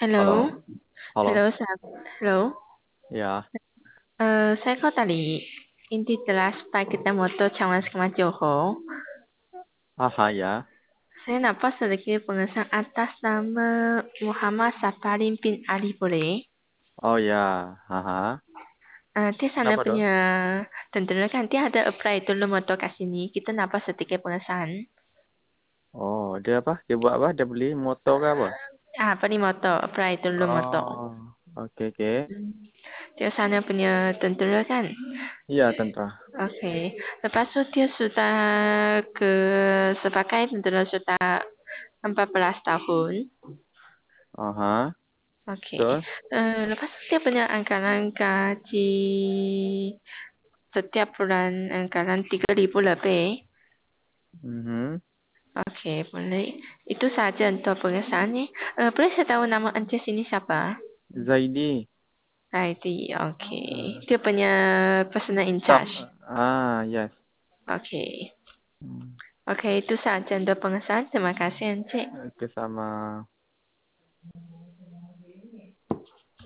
Halo, Halo, halo, halo. halo. Ya, Saya kau tadi inti jelas pak kita moto calon skema Johor. aha ya. Saya nampak sedikit pengesahan atas nama Muhammad Safarin bin Ali boleh? Oh ya, aha. Dia sana Kenapa tuh? punya tentera kan dia ada apply dulu moto kat sini. Kita nampak sedikit pengesahan. Oh, dia apa? Dia buat apa? Dia beli motor ke apa? Apa ni moto? Apply dulu moto. Oh, oke oke. Dia sana punya tentera kan? Iya, tentara. Okey. Lepas tu dia sudah ke sebagai tentera sudah 14 tahun. Aha, Okey. betul. Lepas tu dia punya anggaran gaji setiap bulan anggaran 3,000 lebih. Mhm. Okey, boleh. Itu saja untuk pengesahannya. Boleh saya tahu nama encik sini siapa? Zaidi. Heidi. Okey. Ah, Dia punya personal in Sub. charge. Yes. Okey. Hmm. Okey, itu saja untuk pengesahan. Terima kasih encik. Oke, sama.